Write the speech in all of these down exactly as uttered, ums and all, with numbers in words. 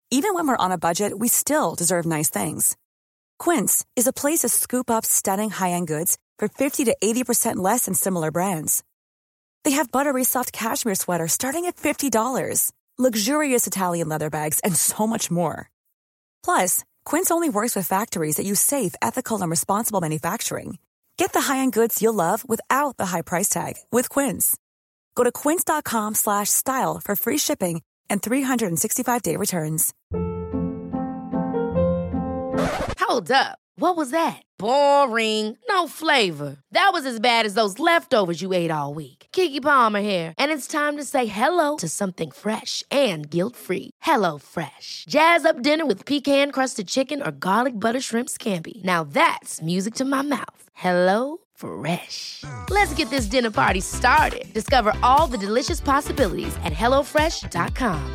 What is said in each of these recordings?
Even when we're on a budget, we still deserve nice things. Quince is a place to scoop up stunning high-end goods for fifty to eighty percent less than similar brands. They have buttery soft cashmere sweaters starting at fifty dollars, luxurious Italian leather bags, and so much more. Plus, Quince only works with factories that use safe, ethical, and responsible manufacturing. Get the high-end goods you'll love without the high price tag with Quince. Go to quince.com slash style for free shipping and three sixty-five day returns. Hold up. What was that? Boring. No flavor. That was as bad as those leftovers you ate all week. Keke Palmer here, and it's time to say hello to something fresh and guilt-free. Hello Fresh. Jazz up dinner with pecan-crusted chicken or garlic butter shrimp scampi. Now that's music to my mouth. Hello Fresh. Let's get this dinner party started. Discover all the delicious possibilities at hello fresh dot com.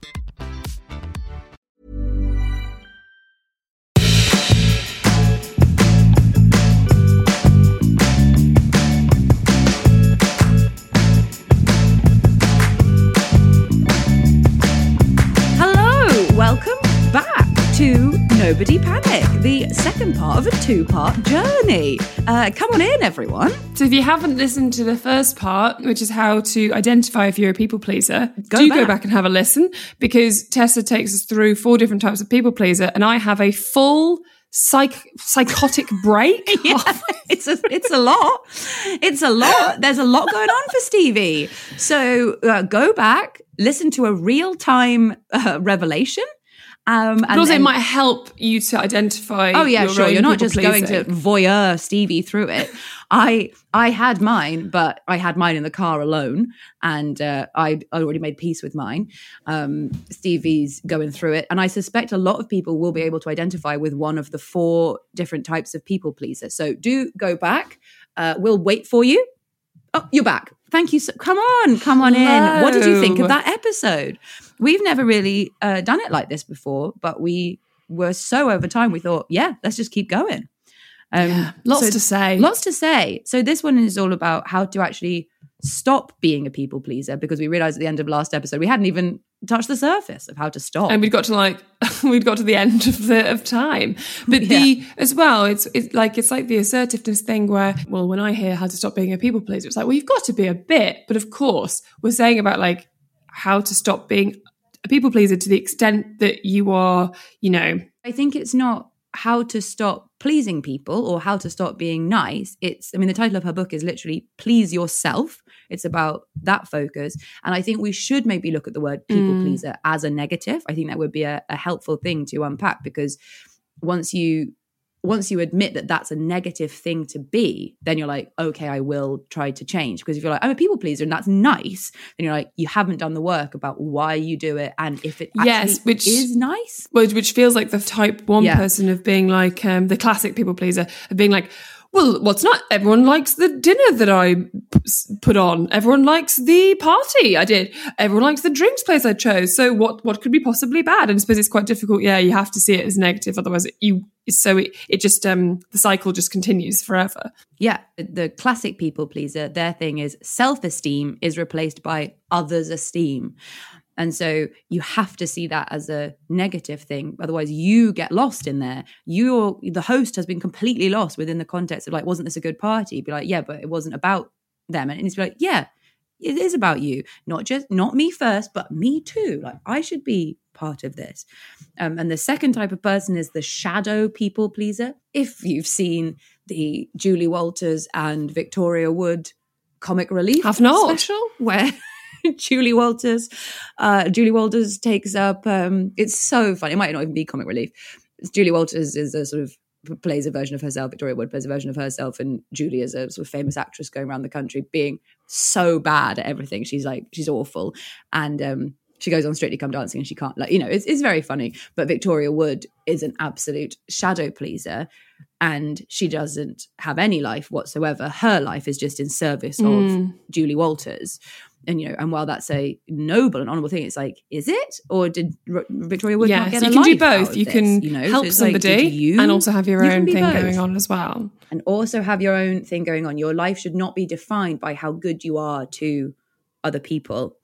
Welcome back to Nobody Panic, the second part of a two-part journey. Uh, come on in, everyone. So if you haven't listened to the first part, which is how to identify if you're a people pleaser, go do back. go back and have a listen, because Tessa takes us through four different types of people pleaser, and I have a full psych psychotic break. Yeah, it's a it's a lot. It's a lot. There's a lot going on for Stevie. So uh, go back, listen to a real-time uh, revelation. Um, but and, also, and, it might help you to identify. Oh yeah, your sure. own You're not just people-pleasing. going to voyeur Stevie through it. I I had mine, but I had mine in the car alone, and uh, I already made peace with mine. Um, Stevie's going through it, and I suspect a lot of people will be able to identify with one of the four different types of people pleaser. So do go back. Uh, we'll wait for you. Oh, you're back. Thank you. So, come on, come on Hello. in. What did you think of that episode? We've never really uh, done it like this before, but we were so over time. We thought, yeah, let's just keep going. Um, Yeah, lots so to say. Lots to say. So this one is all about how to actually stop being a people pleaser, because we realized at the end of last episode we hadn't even touched the surface of how to stop. And we'd got to like we'd got to the end of the of time. But Yeah. the as well, it's it's like it's like the assertiveness thing where, well, when I hear how to stop being a people pleaser, it's like, well, you've got to be a bit. But of course, we're saying about like how to stop being a people pleaser to the extent that you are, you know. I think it's not how to stop pleasing people or how to stop being nice. It's, I mean, the title of her book is literally Please Yourself. It's about that focus. And I think we should maybe look at the word people Mm. pleaser as a negative. I think that would be a, a helpful thing to unpack, because once you once you admit that that's a negative thing to be, then you're like, okay, I will try to change. Because if you're like, I'm a people pleaser and that's nice, then you're like, you haven't done the work about why you do it and if it actually Yes, which is nice. Which, which feels like the type one Yeah. person of being like um, the classic people pleaser, of being like, well, what's not? Everyone likes the dinner that I p- put on. Everyone likes the party I did. Everyone likes the drinks place I chose. So what what could be possibly bad? And I suppose it's quite difficult. Yeah, you have to see it as negative. Otherwise, it, you so it, it just um the cycle just continues forever. Yeah, the classic people pleaser, their thing is self-esteem is replaced by others' esteem. And so you have to see that as a negative thing. Otherwise, you get lost in there. You're, the host has been completely lost within the context of like, wasn't this a good party? Be like, yeah, but it wasn't about them. And it's like, yeah, it is about you. Not just, not me first, but me too. Like, I should be part of this. Um, and the second type of person is the shadow people pleaser. If you've seen the Julie Walters and Victoria Wood comic relief Have not. special, where Julie Walters, uh, Julie Walters takes up. Um, it's so funny. It might not even be comic relief. It's Julie Walters is a sort of plays a version of herself. Victoria Wood plays a version of herself, and Julie is a sort of famous actress going around the country being so bad at everything. She's like she's awful, and um, she goes on Strictly Come Dancing, and she can't like you know it's it's very funny. But Victoria Wood is an absolute shadow pleaser. And she doesn't have any life whatsoever. Her life is just in service of Mm. Julie Walters. And, you know, and while that's a noble and honourable thing, it's like, is it? Or did R- Victoria Wood not Yes, get you a can do life out both. of You this, can you know? So help it's like, somebody did you, and also have your you can own be thing both. going on as well. And also have your own thing going on. Your life should not be defined by how good you are to other people.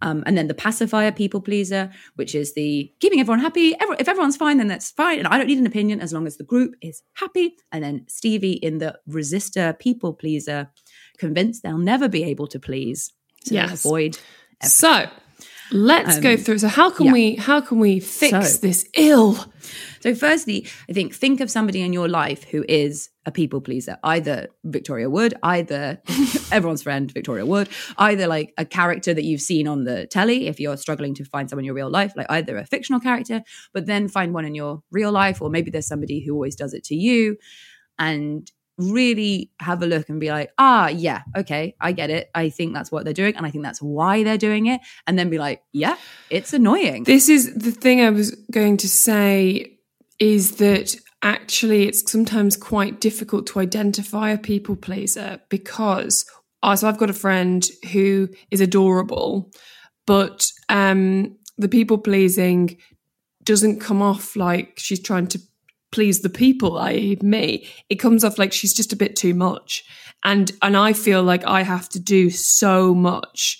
Um, and then the pacifier people pleaser, which is the keeping everyone happy. Every, if everyone's fine, then that's fine. And I don't need an opinion as long as the group is happy. And then Stevie in the resistor people pleaser, convinced they'll never be able to please. So Yes. avoid everything. So let's Um, go through. So how can yeah. we how can we fix So- this ill? So firstly, I think think of somebody in your life who is a people pleaser, either Victoria Wood, either everyone's friend Victoria Wood, either like a character that you've seen on the telly if you're struggling to find someone in your real life, like either a fictional character, but then find one in your real life, or maybe there's somebody who always does it to you, and really have a look and be like, ah, yeah, okay, I get it. I think that's what they're doing, and I think that's why they're doing it. And then be like, yeah, it's annoying. This is the thing I was going to say, is that actually it's sometimes quite difficult to identify a people pleaser because uh, so I've got a friend who is adorable, but um, the people pleasing doesn't come off like she's trying to please the people, that is me. It comes off like she's just a bit too much. And and I feel like I have to do so much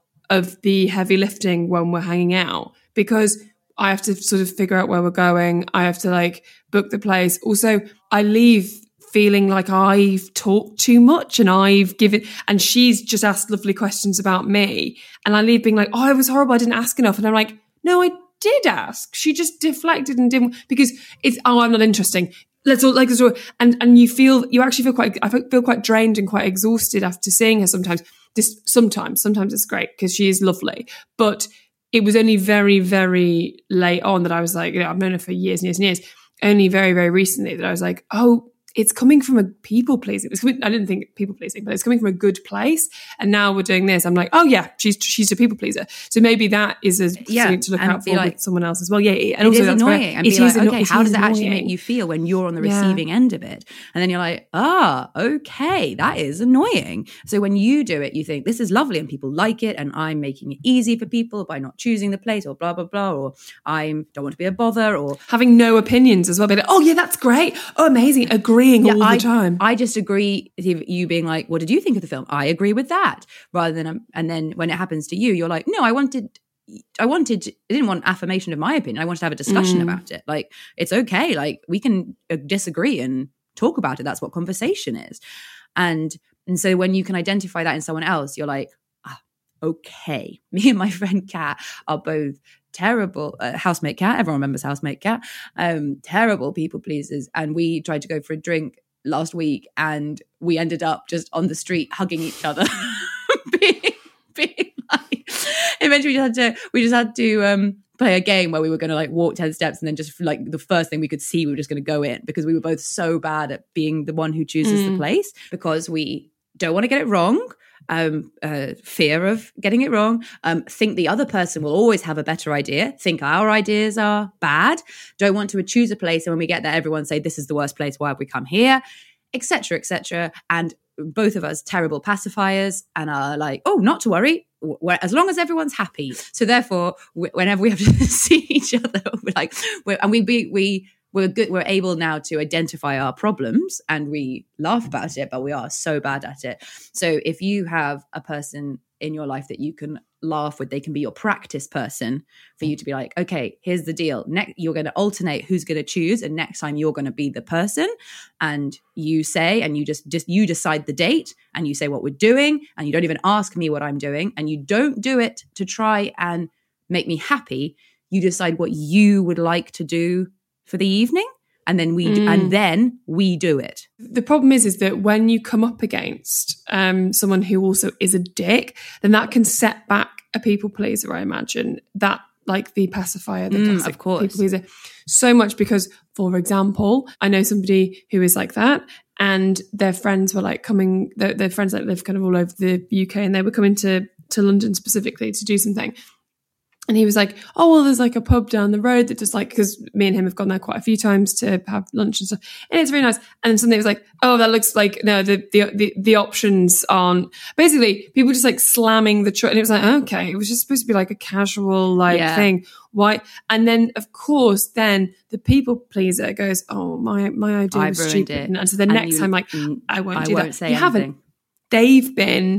of the heavy lifting when we're hanging out because I have to sort of figure out where we're going. I have to like book the place. Also, I leave feeling like I've talked too much and I've given, and she's just asked lovely questions about me. And I leave being like, oh, it was horrible. I didn't ask enough. And I'm like, no, I did ask. She just deflected and didn't, because it's, oh, I'm not interesting. Let's all like this. And, and you feel, you actually feel quite, I feel quite drained and quite exhausted after seeing her sometimes. This, sometimes, sometimes it's great because she is lovely. But it was only very, very late on that I was like, you know, I've known her for years and years and years. Only very, very recently that I was like, oh, it's coming from a people pleasing. It was coming, I didn't think people pleasing, but it's coming from a good place. And now we're doing this. I'm like, oh yeah, she's she's a people pleaser. So maybe that is a Yeah, thing to look and out for be like- with someone else as well. Yeah, and It also is that's annoying. where And it be is like, anno- okay, it how is does it actually annoying. make you feel when you're on the Yeah. receiving end of it? And then you're like, ah, okay, that is annoying. So when you do it, you think this is lovely and people like it, and I'm making it easy for people by not choosing the place, or blah, blah, blah, or I don't want to be a bother, or Having no opinions as well. But oh yeah, that's great. Oh, amazing. Agreeing all I, the time. I just agree with you being like, what did you think of the film? I agree with that. Rather than, um, and then when it happens to you, you're like, no, I wanted, I wanted, I didn't want affirmation of my opinion. I wanted to have a discussion Mm. about it. Like, it's okay. Like, we can uh, disagree and talk about it. That's what conversation is. And, and so when you can identify that in someone else, you're like, ah, okay. Me and my friend Kat are both terrible uh, housemate Kat. Everyone remembers housemate Kat. Um, terrible people pleasers. And we tried to go for a drink last week and we ended up just on the street hugging each other. being, being like, eventually we just had to, we just had to um, play a game where we were going to like walk ten steps and then just like the first thing we could see, we were just going to go in because we were both so bad at being the one who chooses Mm. the place because we don't want to get it wrong. Um, uh, fear of getting it wrong, um, think the other person will always have a better idea, think our ideas are bad, don't want to choose a place, and when we get there, everyone say, this is the worst place, why have we come here, etc, etc. And both of us terrible pacifiers and are like, oh, not to worry, w- as long as everyone's happy. So therefore, w- whenever we have to see each other, we're like, we're, and we be we we're good, we're able now to identify our problems and we laugh about it, but we are so bad at it. So if you have a person in your life that you can laugh with, they can be your practice person for you to be like, okay, here's the deal. Next, you're going to alternate who's going to choose, and next time you're going to be the person, and you say, and you just just you decide the date, and you say what we're doing, and you don't even ask me what I'm doing, and you don't do it to try and make me happy. You decide what you would like to do for the evening, and then we Mm. and then we do it. The problem is, is that when you come up against um, someone who also is a dick, then that can set back a people pleaser, I imagine. That, like the pacifier, the Mm, classic of course. people pleaser, so much because, for example, I know somebody who is like that, and their friends were like coming, their, their friends like live kind of all over the U K, and they were coming to, to London specifically to do something. And he was like, oh, well, there's like a pub down the road that just like, because me and him have gone there quite a few times to have lunch and stuff. And it's very nice. And then suddenly it was like, oh, that looks like, no, the the the, the options aren't. Basically, people just like slamming the choice. And it was like, okay, it was just supposed to be like a casual like Yeah. thing. Why? And then, of course, then the people pleaser goes, oh, my my idea I've was ruined stupid. it. And so the And next you- time, like, mm, I won't I do won't that. say you anything. haven't. They've been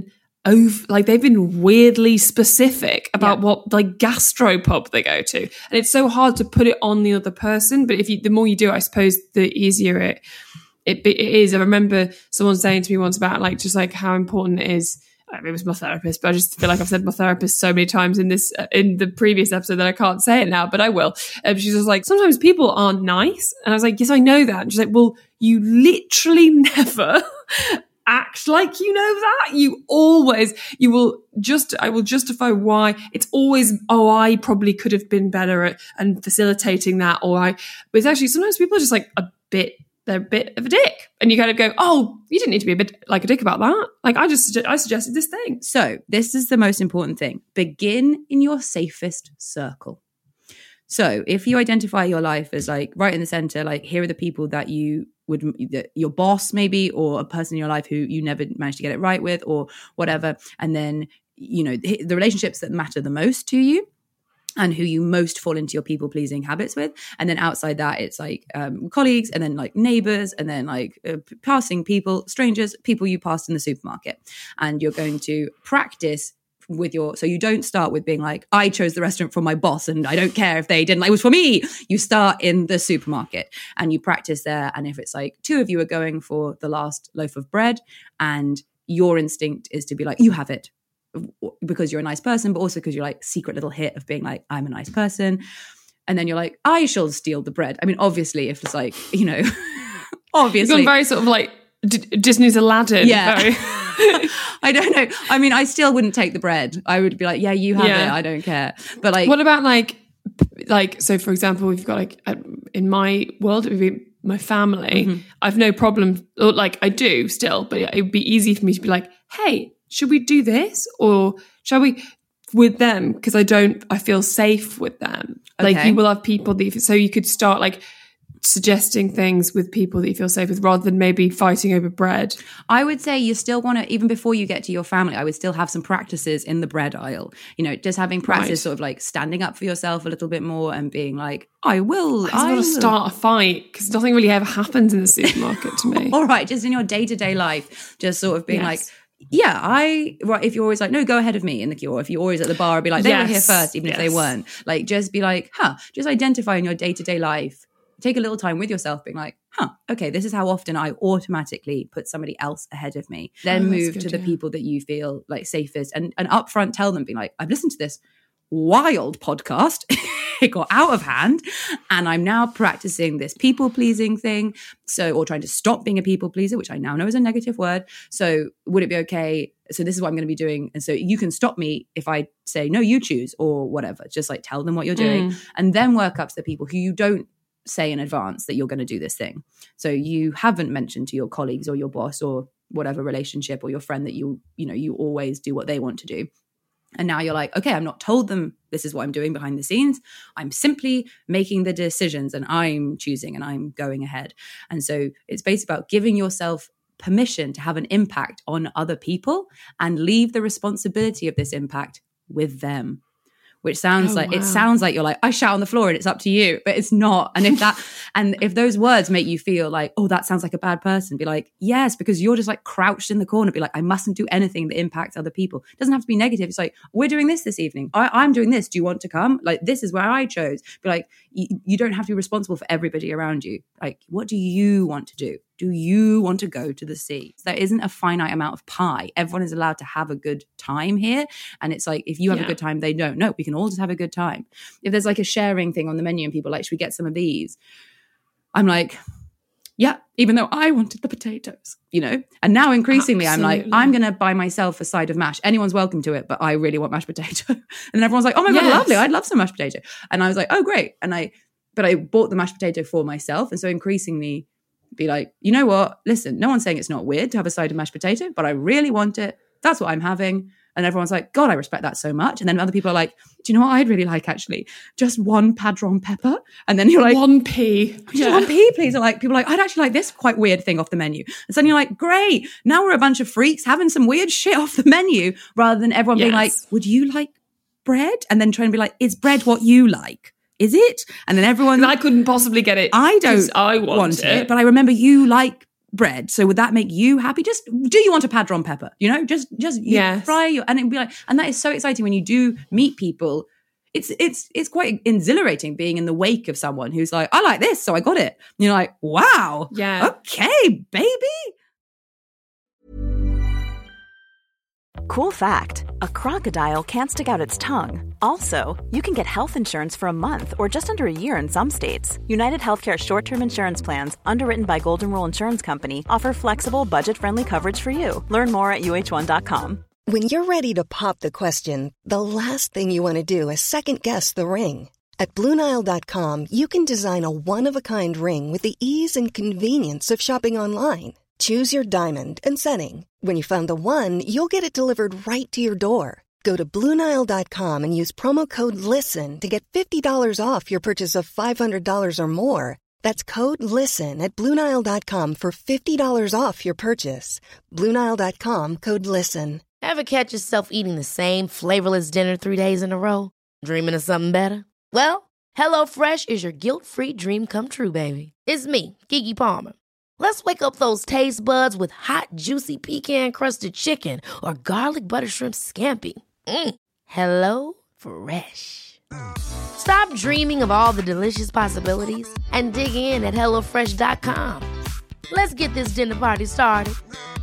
over, like they've been weirdly specific about Yeah. what like gastropub they go to, and it's so hard to put it on the other person. But if you, the more you do, I suppose, the easier it it, it is. I remember someone saying to me once about like just like how important it is. I mean, it was my therapist, but I just feel like I've said my therapist so many times in this uh, in the previous episode that I can't say it now, but I will. Um, she's just like, sometimes people aren't nice, and I was like, yes, I know that. And she's like, well, you literally never act like you know that. You always, you will just, I will justify why. It's always, oh, I probably could have been better at and facilitating that, or I, but it's actually, sometimes people are just like a bit, they're a bit of a dick. And you kind of go, oh, you didn't need to be a bit like a dick about that. Like I just, I suggested this thing. So this is the most important thing. Begin in your safest circle. So if you identify your life as like right in the center, like here are the people that you would, that your boss maybe, or a person in your life who you never managed to get it right with or whatever. And then, you know, the, the relationships that matter the most to you and who you most fall into your people pleasing habits with. And then outside that, it's like um, colleagues, and then like neighbors, and then like uh, passing people, strangers, people you passed in the supermarket. And you're going to practice with your, so you don't start with being like, I chose the restaurant for my boss and I don't care if they didn't like, it was for me. You start in the supermarket and you practice there. And if it's like two of you are going for the last loaf of bread, and your instinct is to be like, you have it, because you're a nice person, but also because you're like secret little hit of being like, I'm a nice person. And then you're like, I shall steal the bread. I mean, obviously if it's like, you know, obviously. It's gone very sort of like D- Disney's Aladdin. Yeah. Very- I don't know. I mean, I still wouldn't take the bread. I would be like, yeah, you have Yeah. it. I don't care. But like, what about like, like, so for example, we've got like, uh, in my world, it would be my family. Mm-hmm. I've no problem, or like I do still, but it would be easy for me to be like, hey, should we do this? Or shall we with them? Because I don't, I feel safe with them. Like Okay. you will have people that, so you could start like suggesting things with people that you feel safe with rather than maybe fighting over bread. I would say you still want to, even before you get to your family, I would still have some practices in the bread aisle. You know, just having practice Right. sort of like standing up for yourself a little bit more and being like, I will. I just want will. to start a fight because nothing really ever happens in the supermarket to me. All right, just in your day-to-day life, just sort of being Yes. like, yeah, I, right, if you're always like, no, go ahead of me in the queue, or if you're always at the bar, be like, they were here Yes, first, even if they yes. weren't. Like, just be like, huh, just identify in your day-to-day life. Take a little time with yourself being like, huh, okay, this is how often I automatically put somebody else ahead of me. Then Oh, that's move good, to the yeah. people that you feel like safest, and, and upfront tell them, being like, I've listened to this wild podcast. It got out of hand and I'm now practicing this people pleasing thing. So, or trying to stop being a people pleaser, which I now know is a negative word. So would it be okay? So this is what I'm going to be doing. And so you can stop me if I say, no, you choose, or whatever. Just like tell them what you're doing, Mm. and then work up to the people who you don't say in advance that you're going to do this thing. So you haven't mentioned to your colleagues or your boss or whatever relationship or your friend that you, you know, you always do what they want to do. And now you're like, okay, I'm not told them this is what I'm doing behind the scenes. I'm simply making the decisions and I'm choosing and I'm going ahead. And so it's basically about giving yourself permission to have an impact on other people and leave the responsibility of this impact with them. Which sounds Oh, like, wow. it sounds like you're like, I shout on the floor and it's up to you, but it's not. And if that, and if those words make you feel like, oh, that sounds like a bad person, be like, yes, because you're just like crouched in the corner, be like, I mustn't do anything that impacts other people. It doesn't have to be negative. It's like, we're doing this this evening. I, I'm doing this. Do you want to come? Like, this is where I chose. Be like, you, you don't have to be responsible for everybody around you. Like, what do you want to do? Do you want to go to the sea? There isn't a finite amount of pie. Everyone is allowed to have a good time here. And it's like, if you have Yeah. a good time, they don't. No, we can all just have a good time. If there's like a sharing thing on the menu and people are like, should we get some of these? I'm like, yeah, even though I wanted the potatoes, you know? And now increasingly I'm like, Absolutely. I'm going to buy myself a side of mash. Anyone's welcome to it, but I really want mashed potato. And then everyone's like, oh my God, Yes. lovely. I'd love some mashed potato. And I was like, oh, great. And I, but I bought the mashed potato for myself. And so increasingly be like, you know what? Listen, no one's saying it's not weird to have a side of mashed potato, but I really want it. That's what I'm having. And everyone's like, God, I respect that so much. And then other people are like, do you know what I'd really like actually? Just one padron pepper. And then you're like, One P. just one pea, please. Or like, people are like, I'd actually like this quite weird thing off the menu. And suddenly you're like, great. Now we're a bunch of freaks having some weird shit off the menu, rather than everyone being like, Yes. would you like bread? And then trying to be like, is bread what you like? Is it? And then everyone, I couldn't possibly get it. I don't 'cause I want, want it. But I remember you like bread. So would that make you happy? Just do you want a padron pepper? You know, just just you Yes. fry your, and it'd be like, and that is so exciting when you do meet people. It's it's it's quite exhilarating being in the wake of someone who's like, I like this, so I got it. And you're like, wow, Yeah. okay, baby. Cool fact, a crocodile can't stick out its tongue. Also, you can get health insurance for a month or just under a year in some states. United Healthcare short-term insurance plans, underwritten by Golden Rule Insurance Company, offer flexible, budget-friendly coverage for you. Learn more at U H one dot com. When you're ready to pop the question, the last thing you want to do is second-guess the ring. At Blue Nile dot com, you can design a one-of-a-kind ring with the ease and convenience of shopping online. Choose your diamond and setting. When you find the one, you'll get it delivered right to your door. Go to Blue Nile dot com and use promo code LISTEN to get fifty dollars off your purchase of five hundred dollars or more. That's code LISTEN at Blue Nile dot com for fifty dollars off your purchase. Blue Nile dot com, code LISTEN. Ever catch yourself eating the same flavorless dinner three days in a row? Dreaming of something better? Well, HelloFresh is your guilt-free dream come true, baby. It's me, Keke Palmer. Let's wake up those taste buds with hot, juicy pecan-crusted chicken or garlic butter shrimp scampi. Mm. Hello Fresh. Stop dreaming of all the delicious possibilities and dig in at hello fresh dot com. Let's get this dinner party started.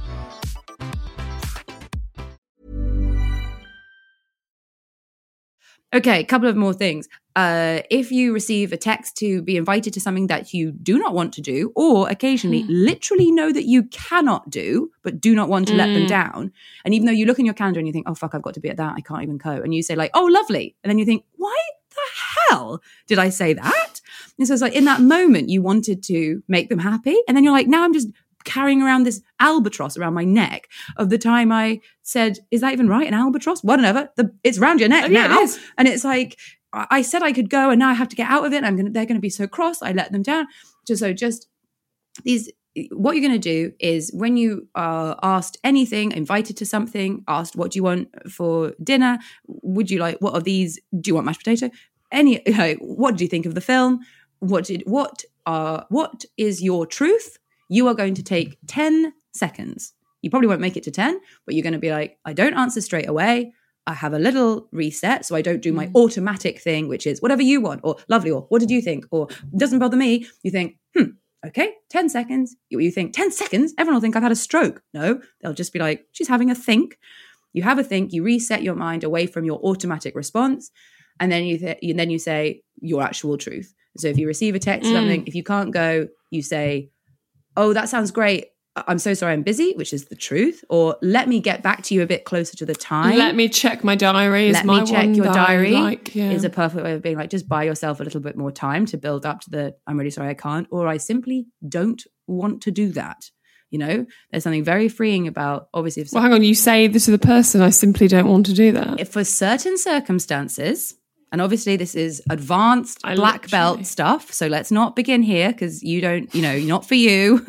Okay, a couple of more things. Uh, if you receive a text to be invited to something that you do not want to do, or occasionally literally know that you cannot do, but do not want to mm. let them down, and even though you look in your calendar and you think, oh, fuck, I've got to be at that, I can't even go, and you say like, oh, lovely, and then you think, why the hell did I say that? And so it's like in that moment, you wanted to make them happy, and then you're like, now I'm just carrying around this albatross around my neck of the time I said, is that even right? An albatross? Whatever. The, it's around your neck oh, yeah, now. It is. And it's like, I said I could go and now I have to get out of it. And I'm gonna, they're going to be so cross. I let them down. Just so just these, what you're going to do is when you are asked anything, invited to something, asked, what do you want for dinner? Would you like, what are these? Do you want mashed potato? Any, you know, what do you think of the film? What did, what are, what is your truth? You are going to take ten seconds. You probably won't make it to ten, but you're going to be like, I don't answer straight away. I have a little reset, so I don't do my mm. automatic thing, which is whatever you want, or lovely, or what did you think, or doesn't bother me. You think, hmm, okay, ten seconds. You, you think, ten seconds? Everyone will think I've had a stroke. No, they'll just be like, she's having a think. You have a think, you reset your mind away from your automatic response, and then you, th- you then you say your actual truth. So if you receive a text or mm. something, if you can't go, you say, oh, that sounds great. I'm so sorry I'm busy, which is the truth. Or let me get back to you a bit closer to the time. Let me check my diary. Is let my me check one your diary. Like, yeah. Is a perfect way of being like, just buy yourself a little bit more time to build up to the, I'm really sorry I can't. Or I simply don't want to do that. You know, there's something very freeing about, obviously. If well, hang on, you say this to the person, I simply don't want to do that. If for certain circumstances, and obviously this is advanced I black literally. belt stuff, so let's not begin here because you don't, you know, not for you.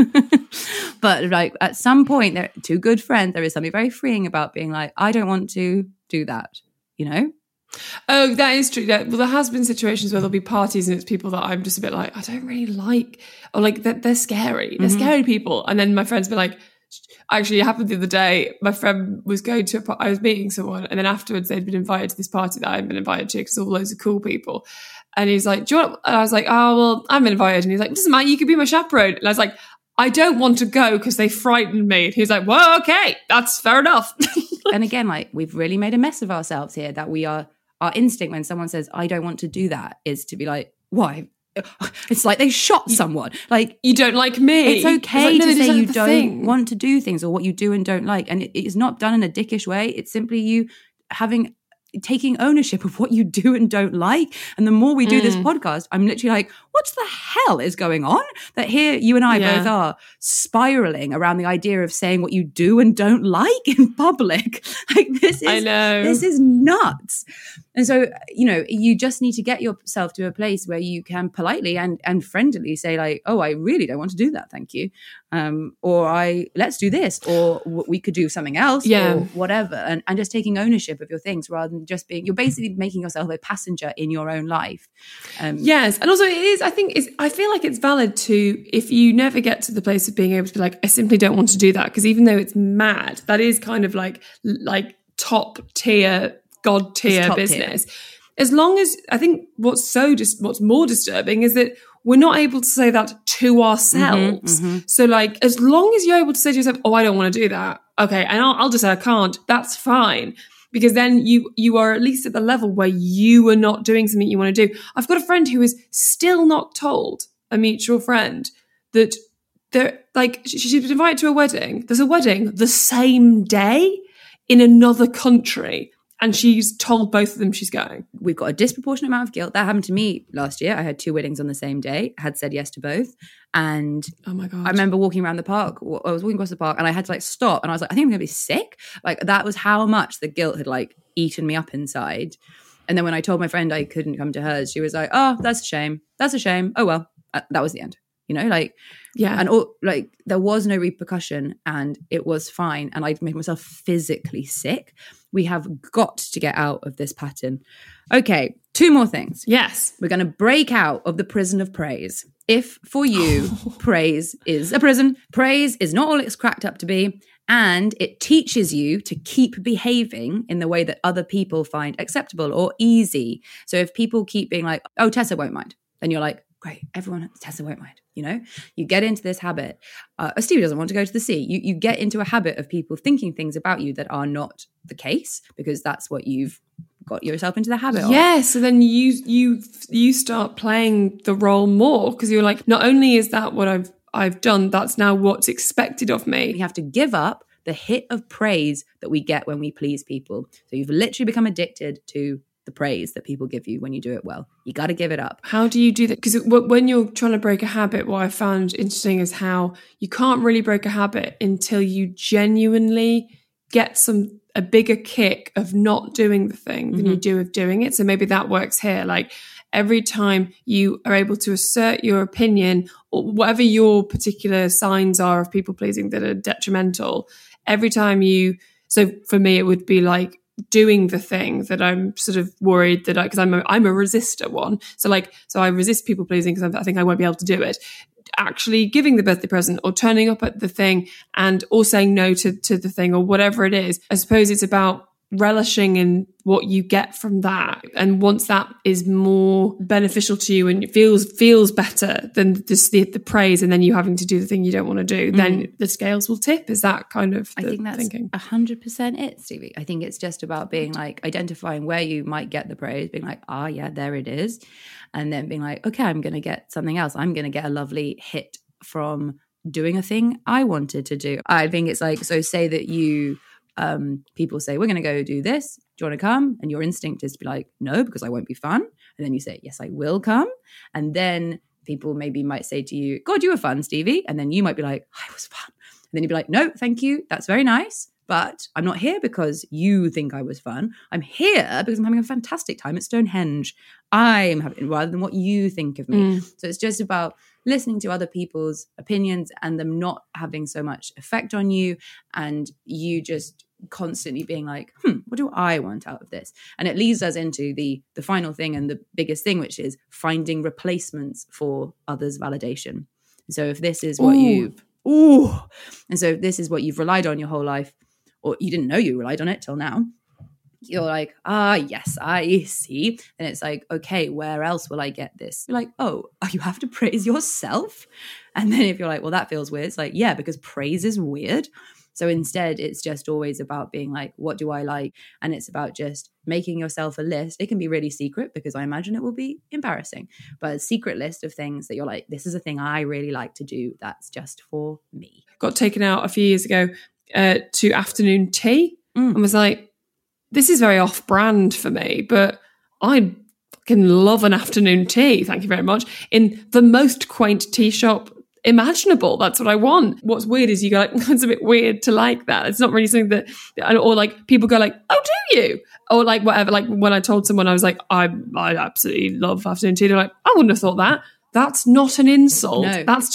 But like at some point, they're two good friends. There is something very freeing about being like, I don't want to do that, you know? Oh, that is true. Well, there has been situations where there'll be parties and it's people that I'm just a bit like, I don't really like, or like they're, they're scary. They're mm-hmm. scary people. And then my friends be like, actually, it happened the other day. My friend was going to, a, I was meeting someone, and then afterwards they'd been invited to this party that I hadn't been invited to because all loads of cool people. And he's like, do you want, and I was like, oh, well, I'm invited. And he's like, doesn't matter, you could be my chaperone. And I was like, I don't want to go because they frightened me. And he's like, well, okay, that's fair enough. And again, like we've really made a mess of ourselves here, that we are, our instinct when someone says, I don't want to do that, is to be like, why? It's like they shot someone. Like, you don't like me. It's okay it's like, no, to say you don't thing. want to do things, or what you do and don't like. And it, it's not done in a dickish way. It's simply you having taking ownership of what you do and don't like. And the more we do mm. this podcast, I'm literally like, what the hell is going on? That here you and I yeah. both are spiraling around the idea of saying what you do and don't like in public. Like this is, I know. This is nuts. And so, you know, you just need to get yourself to a place where you can politely and, and friendly say like, oh, I really don't want to do that. Thank you. Um, or I, let's do this, or w- we could do something else, yeah. or whatever. And, and just taking ownership of your things rather than and just being, you're basically making yourself a passenger in your own life. Um, yes. And also it is, I think it's, I feel like it's valid to, if you never get to the place of being able to be like, I simply don't want to do that. Because even though it's mad, that is kind of like, like top tier, God tier top business. tier. As long as, I think what's so just, what's more disturbing is that we're not able to say that to ourselves. Mm-hmm, mm-hmm. So like, as long as you're able to say to yourself, oh, I don't want to do that. Okay. And I'll, I'll just say I can't. That's fine. Because then you, you are at least at the level where you are not doing something you want to do. I've got a friend who is still not told, a mutual friend, that they're like, she, she's been invited to a wedding. There's a wedding the same day in another country. And she's told both of them she's going. We've got a disproportionate amount of guilt. That happened to me last year. I had two weddings on the same day, had said yes to both. And oh my God. I remember walking around the park. I was walking across the park and I had to like stop. And I was like, I think I'm going to be sick. Like that was how much the guilt had like eaten me up inside. And then when I told my friend I couldn't come to hers, she was like, oh, that's a shame. That's a shame. Oh, well, uh, that was the end. You know, like, yeah. And all, like, there was no repercussion and it was fine. And I'd made myself physically sick. We have got to get out of this pattern. Okay, two more things. Yes. We're going to break out of the prison of praise. If for you, praise is a prison, praise is not all it's cracked up to be. And it teaches you to keep behaving in the way that other people find acceptable or easy. So if people keep being like, oh, Tessa won't mind, then you're like, great, everyone, Tessa won't mind. You know, you get into this habit. Uh, Stevie doesn't want to go to the sea. You you get into a habit of people thinking things about you that are not the case because that's what you've got yourself into the habit of. Yeah, so then you you you start playing the role more because you're like, not only is that what I've I've done, that's now what's expected of me. We have to give up the hit of praise that we get when we please people. So you've literally become addicted to the praise that people give you when you do it well. You got to give it up. How do you do that? Because when you're trying to break a habit, what I found interesting is how you can't really break a habit until you genuinely get some a bigger kick of not doing the thing than mm-hmm. you do of doing it. So maybe that works here. Like every time you are able to assert your opinion or whatever your particular signs are of people pleasing that are detrimental, every time you, so for me, it would be like, doing the thing that I'm sort of worried that I, because I'm a, I'm a resistor one. So like, so I resist people pleasing because I think I won't be able to do it. Actually giving the birthday present or turning up at the thing and or saying no to, to the thing or whatever it is. I suppose it's about relishing in what you get from that. And once that is more beneficial to you and it feels feels better than just the, the praise and then you having to do the thing you don't want to do, mm. then the scales will tip. Is that kind of the I think that's thinking? one hundred percent it, Stevie. I think it's just about being like identifying where you might get the praise, being like, ah, yeah, there it is. And then being like, okay, I'm going to get something else. I'm going to get a lovely hit from doing a thing I wanted to do. I think it's like, so say that you... Um, people say, we're going to go do this. Do you want to come? And your instinct is to be like, no, because I won't be fun. And then you say, yes, I will come. And then people maybe might say to you, God, you were fun, Stevie. And then you might be like, I was fun. And then you'd be like, no, thank you. That's very nice. But I'm not here because you think I was fun. I'm here because I'm having a fantastic time at Stonehenge. I'm having, rather than what you think of me. Mm. So it's just about listening to other people's opinions and them not having so much effect on you and you just constantly being like, hmm, what do I want out of this? And it leads us into the the final thing and the biggest thing, which is finding replacements for others' validation. So if this is what Ooh. you've, ooh, and so if this is what you've relied on your whole life, or you didn't know you relied on it till now, you're like, ah, yes, I see. And it's like, okay, where else will I get this? You're like, oh, you have to praise yourself? And then if you're like, well, that feels weird. It's like, yeah, because praise is weird. So instead, it's just always about being like, what do I like? And it's about just making yourself a list. It can be really secret because I imagine it will be embarrassing, but a secret list of things that you're like, this is a thing I really like to do. That's just for me. Got taken out a few years ago uh, to afternoon tea Mm. and was like, this is very off-brand for me, but I fucking love an afternoon tea, thank you very much, in the most quaint tea shop imaginable. That's what I want. What's weird is you go like, it's a bit weird to like that. It's not really something that, or like people go like, oh, do you? Or like whatever. Like when I told someone I was like, I I absolutely love afternoon tea. They're like, I wouldn't have thought that. That's not an insult. No. That's just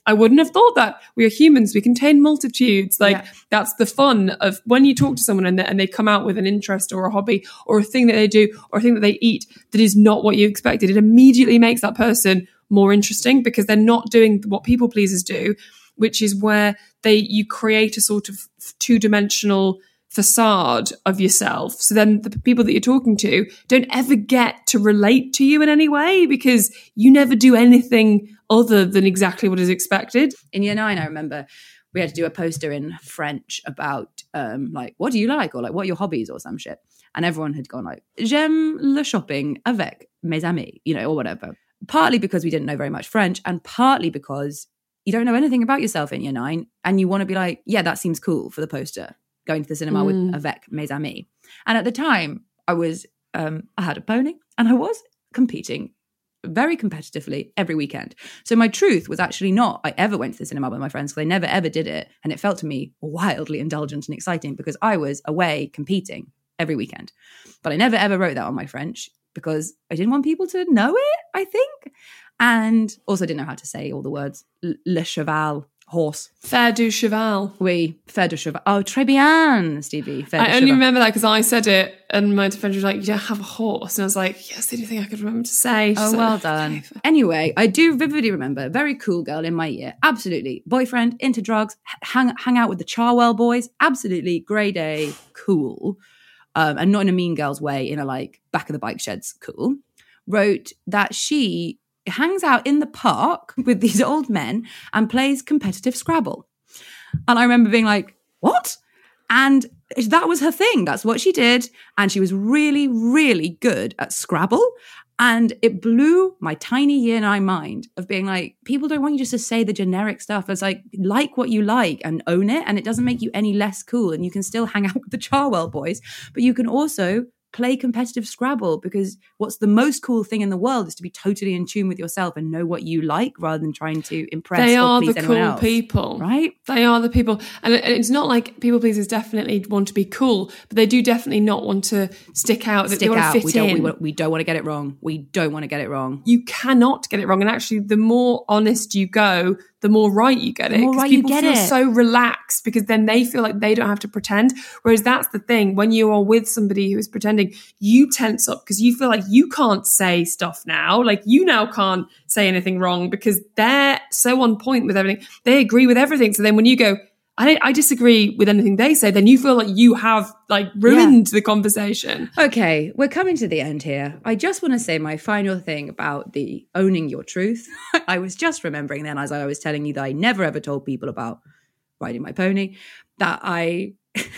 I wouldn't have thought that. We are humans. We contain multitudes. Like Yeah. that's the fun of when you talk to someone and they, and they come out with an interest or a hobby or a thing that they do or a thing that they eat that is not what you expected. It immediately makes that person more interesting because they're not doing what people pleasers do, which is where they you create a sort of two-dimensional facade of yourself. So then the people that you're talking to don't ever get to relate to you in any way because you never do anything other than exactly what is expected. In year nine, I remember we had to do a poster in French about um, like, what do you like? Or like, what are your hobbies or some shit. And everyone had gone like, j'aime le shopping avec mes amis, you know, or whatever. Partly because we didn't know very much French and partly because you don't know anything about yourself in year nine and you want to be like, yeah, that seems cool for the poster. Going to the cinema mm. with avec mes amis. And at the time, I was, um, I had a pony and I was competing very competitively every weekend. So my truth was actually not, I ever went to the cinema with my friends because I never ever did it. And it felt to me wildly indulgent and exciting because I was away competing every weekend. But I never ever wrote that on my French because I didn't want people to know it, I think. And also didn't know how to say all the words. Le cheval. Horse. Faire du cheval. Oui, faire du cheval. Oh, très bien, Stevie. Faire I du only cheval. remember that because I said it and my defender was like, you don't have a horse. And I was like, yes, the only thing I could remember to say. Oh, So, well done. okay. Anyway, I do vividly remember, very cool girl in my year. Absolutely. Boyfriend, into drugs, hang, hang out with the Charwell boys. Absolutely. Grade A, cool. Um, and not in a mean girl's way, in a like back of the bike sheds, cool. Wrote that she hangs out in the park with these old men and plays competitive Scrabble. And I remember being like, what? And that was her thing. That's what she did. And she was really, really good at Scrabble. And it blew my tiny year nine mind of being like, people don't want you just to say the generic stuff. It's like, like what you like and own it. And it doesn't make you any less cool. And you can still hang out with the Charwell boys, but you can also play competitive Scrabble because what's the most cool thing in the world is to be totally in tune with yourself and know what you like rather than trying to impress They or are please the anyone cool else. people. Right? They are the people. And it- it's not like people pleasers definitely want to be cool, but they do definitely not want to stick out. That Stick they want out. to fit We don't, in. we, want- we don't want to get it wrong. We don't want to get it wrong. You cannot get it wrong. And actually, the more honest you go, the more right you get The it. more 'Cause right you people get feel it. so relaxed because then they feel like they don't have to pretend. Whereas that's the thing. When you are with somebody who is pretending, you tense up because you feel like you can't say stuff now. Like you now can't say anything wrong because they're so on point with everything. They agree with everything. So then when you go, I, I disagree with anything they say, then you feel like you have like ruined the conversation. Okay, we're coming to the end here. I just want to say my final thing about the owning your truth. I was just remembering then as I was telling you that I never ever told people about riding my pony, that I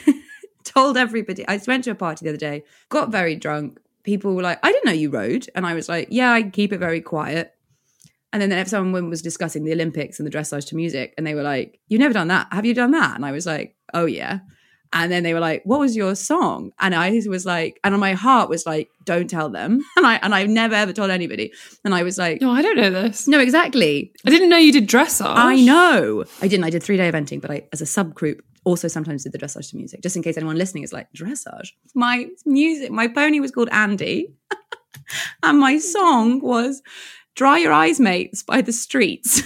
told everybody. I went to a party the other day, got very drunk. People were like, I didn't know you rode. And I was like, yeah, I keep it very quiet. And then if someone was discussing the Olympics and the dressage to music, and they were like, you've never done that. Have you done that? And I was like, oh, yeah. And then they were like, what was your song? And I was like, and my heart was like, don't tell them. And I and I've never ever told anybody. And I was like, No, I don't know this. no, exactly. I didn't know you did dressage. I know. I didn't. I did three day eventing, but I, as a subgroup, also sometimes did the dressage to music, just in case anyone listening is like, dressage? My music, my pony was called Andy. And my song was Dry Your Eyes, Mates by The Streets.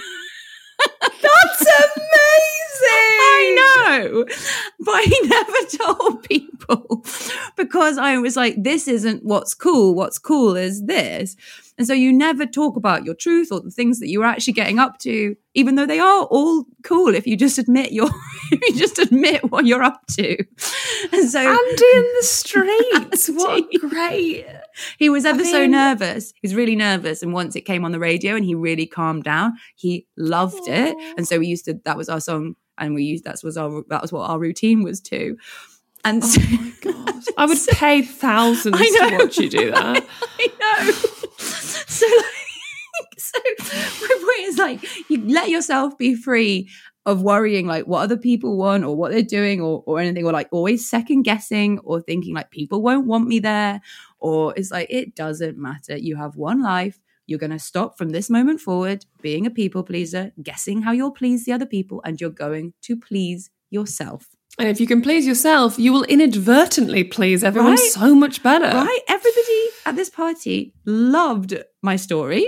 That's amazing. I know. But I never told people because I was like, this isn't what's cool. What's cool is this. And so you never talk about your truth or the things that you're actually getting up to, even though they are all cool if you just admit you're if you just admit what you're up to. And so Andy in the streets. What Andy. great. he was ever I so mean- nervous. He was really nervous. And once it came on the radio and he really calmed down, he loved it. And so we used to, that was our song. And we used, that was our, that was what our routine was too. And so, Oh my God. I would pay thousands I know. to watch you do that. I know. So, like, so my point is like, you let yourself be free of worrying like what other people want or what they're doing or, or anything, or like always second guessing or thinking like people won't want me there. Or it's like, it doesn't matter. You have one life. You're going to stop from this moment forward being a people pleaser, guessing how you'll please the other people, and you're going to please yourself. And if you can please yourself, you will inadvertently please everyone Right? so much better. Right? Everybody at this party loved my story,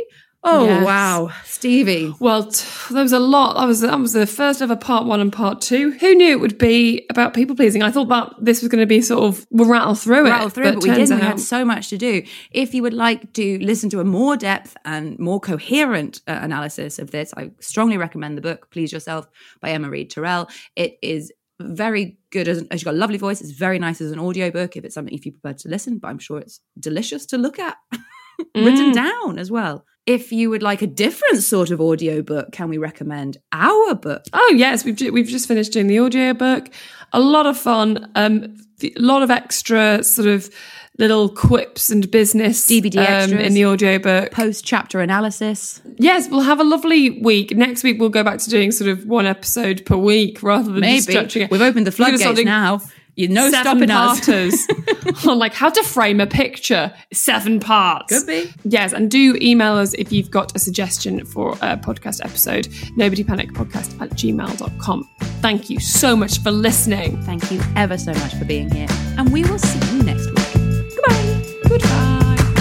Oh, Yes. wow. Stevie. Well, t- there was a lot. That was that was the first ever part one and part two. Who knew it would be about people pleasing? I thought that this was going to be sort of we'll rattle through rattle it, through, but, but we turns didn't. We out- had so much to do. If you would like to listen to a more depth and more coherent uh, analysis of this, I strongly recommend the book Please Yourself by Emma Reed Terrell. It is very good. As, as you've got a lovely voice. It's very nice as an audiobook if it's something if you prefer to listen, but I'm sure it's delicious to look at. Written Mm. down as well. If you would like a different sort of audiobook, can we recommend our book? Oh yes, we've ju- we've just finished doing the audio book. A lot of fun. Um, a lot of extra sort of little quips and business D V D um, extras. in the audio book. Post-chapter analysis. Yes, we'll have a lovely week. Next week we'll go back to doing sort of one episode per week rather than just Maybe. stretching it. We've opened the We're gonna floodgates start doing now. You know seven stopping us. parters on like how to frame a picture. Seven parts. Could be. Yes, and do email us if you've got a suggestion for a podcast episode. Nobody Panic Podcast at gmail dot com. Thank you so much for listening. Thank you ever so much for being here. And we will see you next week. Goodbye. Goodbye.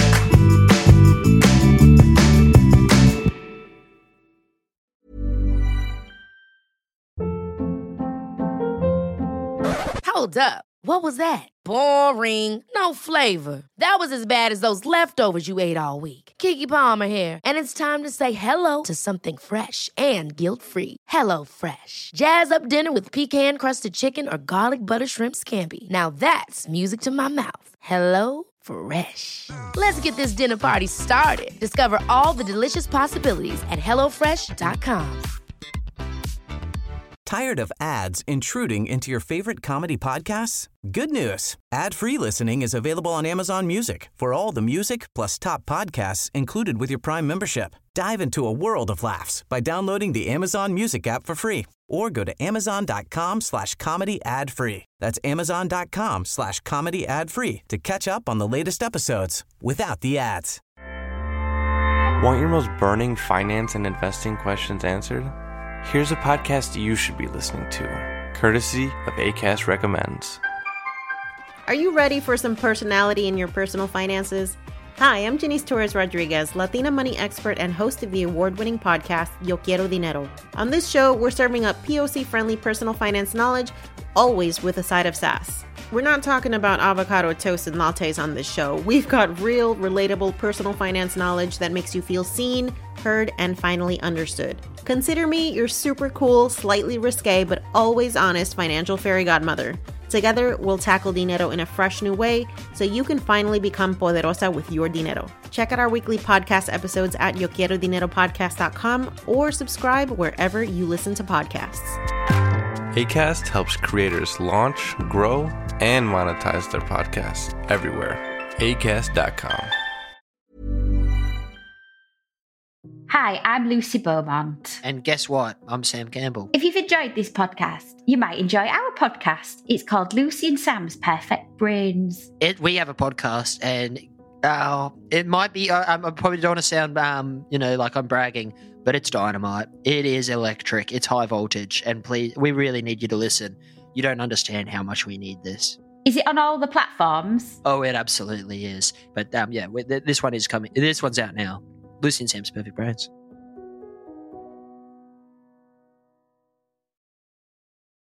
Hold up. What was that? Boring. No flavor. That was as bad as those leftovers you ate all week. Keke Palmer here, and it's time to say hello to something fresh and guilt-free. Hello Fresh. Jazz up dinner with pecan-crusted chicken or garlic butter shrimp scampi. Now that's music to my mouth. Hello Fresh. Let's get this dinner party started. Discover all the delicious possibilities at hello fresh dot com. Tired of ads intruding into your favorite comedy podcasts? Good news. Ad-free listening is available on Amazon Music for all the music plus top podcasts included with your Prime membership. Dive into a world of laughs by downloading the Amazon Music app for free or go to amazon.com slash comedy ad free. That's amazon.com slash comedy ad free to catch up on the latest episodes without the ads. Want your most burning finance and investing questions answered? Here's a podcast you should be listening to, courtesy of Acast Recommends. Are you ready for some personality in your personal finances? Hi, I'm Janice Torres Rodriguez, Latina money expert and host of the award-winning podcast Yo Quiero Dinero. On this show, we're serving up P O C-friendly personal finance knowledge, always with a side of sass. We're not talking about avocado toast and lattes on this show. We've got real, relatable personal finance knowledge that makes you feel seen, heard, and finally understood. Consider me your super cool, slightly risque, but always honest financial fairy godmother. Together, we'll tackle dinero in a fresh new way so you can finally become poderosa with your dinero. Check out our weekly podcast episodes at yo quiero dinero podcast dot com or subscribe wherever you listen to podcasts. Acast helps creators launch, grow, and monetize their podcasts everywhere. acast dot com. Hi, I'm Lucy Beaumont. And guess what? I'm Sam Campbell. If you've enjoyed this podcast, you might enjoy our podcast. It's called Lucy and Sam's Perfect Brains. It, we have a podcast, and uh, it might be, I, I probably don't want to sound, um, you know, like I'm bragging, but it's dynamite. It is electric. It's high voltage. And please, we really need you to listen. You don't understand how much we need this. Is it on all the platforms? Oh, it absolutely is. But um, yeah, we, th- this one is coming. This one's out now. Lucy and Sam's Perfect Brains.